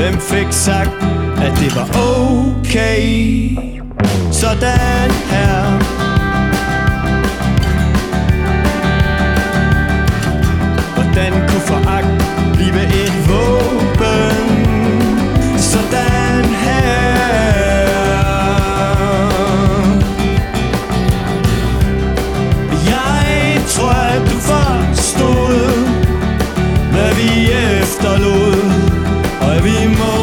Hvem fik sagt, at det var okay? Sådan her. Hvordan kunne foragt blive et våben? Sådan her. Jeg tror, at du forstod, hvad vi efterlod, og vi må